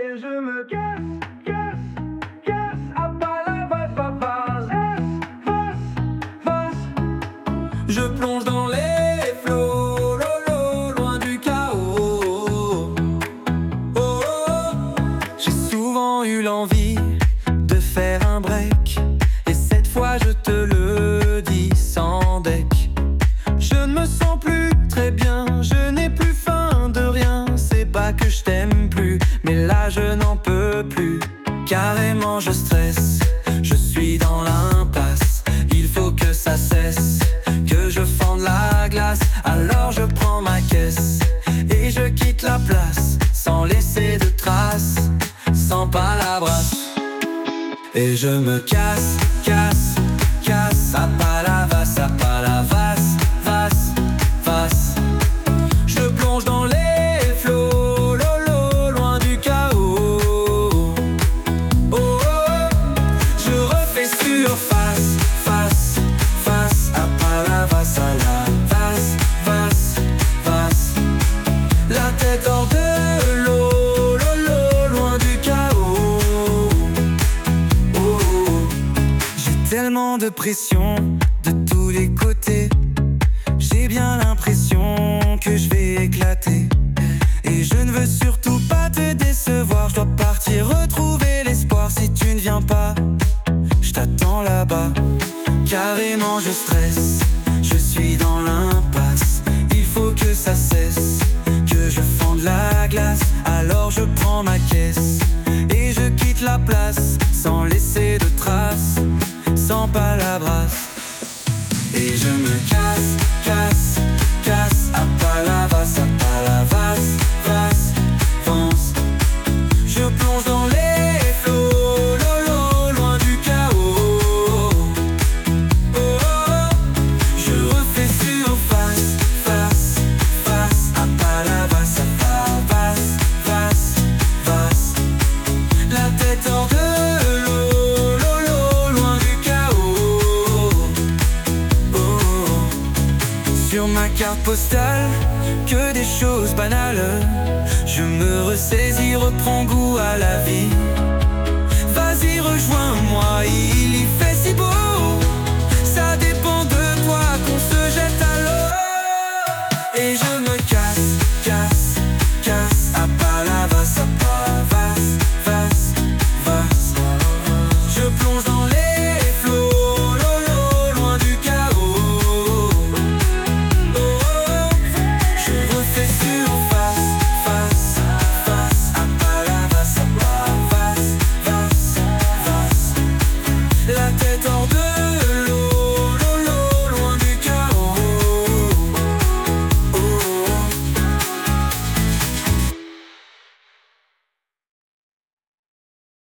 Et je me casse, à pas la vas. Je plonge dans les flots, lolo, loin du chaos. Oh, j'ai souvent eu l'envie de faire un break, et cette fois je te le dis sans deck. Je ne me sens plus très bien, je n'ai plus faim de rien. C'est pas que je t'aime plus, mais là je n'en peux plus. Carrément je stresse, je suis dans l'impasse. Il faut que ça cesse, que je fende la glace. Alors je prends ma caisse et je quitte la place, sans laisser de traces, sans palabras. Et je me casse, à pas la vas. Je plonge dans les flots, lolo, loin du chaos. Oh, je refais surface, à pas la vas, à la vas. La tête hors de l'eau, lolo, loin du chaos. Oh, j'ai tellement de pression de tous les côtés. J'ai bien l'impression que je vais éclater. Et je ne veux surtout pas te décevoir. Je dois partir retrouver l'espoir. Si tu ne viens pas, je t'attends là-bas. Carrément je stresse, je suis dans l'impasse. Il faut que ça cesse, que je fende la glace. Alors je prends ma caisse et je quitte la place, sans laisser de traces, sans palabras. Et je me casse, à pas la vas, fonce. Je plonge dans les flots, lolo, loin du chaos. Oh, je refais surface, à pas la vas. La tête hors de l'eau, lolo, loin du chaos. Sur ma carte postale, que des choses banales. Je me ressaisis, reprends goût à la vie. Vas-y rejoins-moi, il y fait